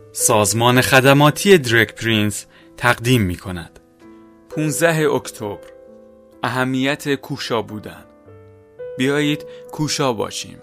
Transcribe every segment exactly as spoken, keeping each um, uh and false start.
سازمان خدماتی درگ پرینس تقدیم می کند. پانزده اکتبر، اهمیت کوشا بودن. بیایید کوشا باشیم.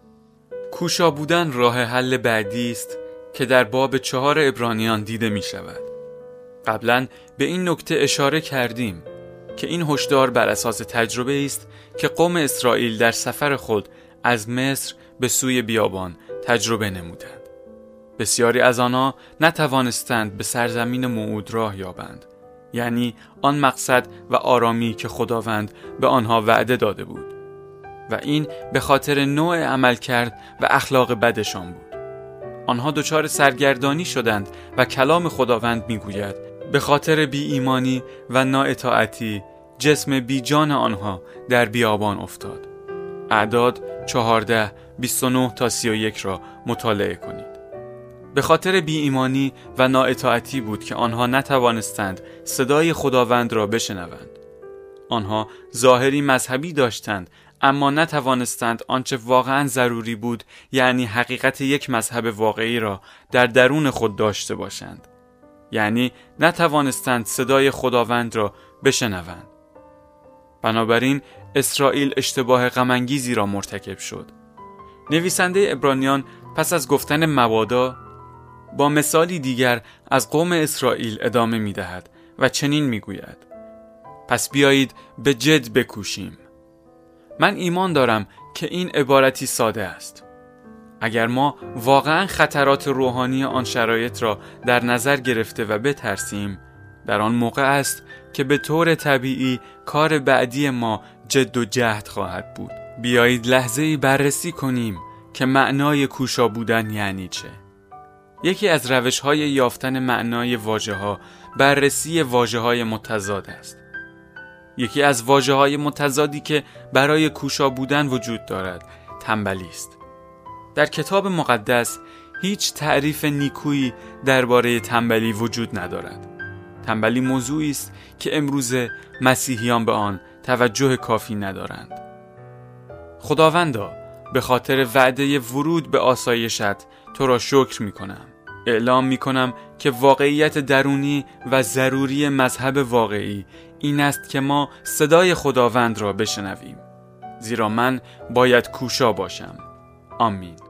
کوشا بودن راه حل بعدی است که در باب چهار عبرانیان دیده می شود. قبلا به این نکته اشاره کردیم که این هشدار بر اساس تجربه است که قوم اسرائیل در سفر خود از مصر به سوی بیابان تجربه نمودند. بسیاری از آنها نتوانستند به سرزمین موعود راه یابند، یعنی آن مقصد و آرامی که خداوند به آنها وعده داده بود، و این به خاطر نوع عملکرد و اخلاق بدشان بود. آنها دچار سرگردانی شدند و کلام خداوند میگوید به خاطر بی ایمانی و نااطاعتی جسم بی جان آنها در بیابان افتاد. اعداد چهارده بیست و نه تا سی و یک را مطالعه کنید. به خاطر بی ایمانی و نااطاعتی بود که آنها نتوانستند صدای خداوند را بشنوند. آنها ظاهری مذهبی داشتند، اما نتوانستند آنچه واقعا ضروری بود، یعنی حقیقت یک مذهب واقعی را در درون خود داشته باشند. یعنی نتوانستند صدای خداوند را بشنوند. بنابراین اسرائیل اشتباه غم‌انگیزی را مرتکب شد. نویسنده عبرانیان پس از گفتن مبادا با مثالی دیگر از قوم اسرائیل ادامه می دهد و چنین می گوید: پس بیایید به جد بکوشیم. من ایمان دارم که این عبارتی ساده است. اگر ما واقعا خطرات روحانی آن شرایط را در نظر گرفته و بترسیم، در آن موقع است که به طور طبیعی کار بعدی ما جد و جهد خواهد بود. بیایید لحظه‌ای بررسی کنیم که معنای کوشا بودن یعنی چه. یکی از روش‌های یافتن معنای واژه‌ها بررسی واژه‌های متضاد است. یکی از واژه‌های متضادی که برای کوشا بودن وجود دارد تنبلی است. در کتاب مقدس هیچ تعریف نیکویی درباره تنبلی وجود ندارد. تنبلی موضوعی است که امروزه مسیحیان به آن توجه کافی ندارند. خداوندا، به خاطر وعده ورود به آسایشت تو را شکر می کنم. اعلام می کنم که واقعیت درونی و ضروری مذهب واقعی این است که ما صدای خداوند را بشنویم، زیرا من باید کوشا باشم. آمین.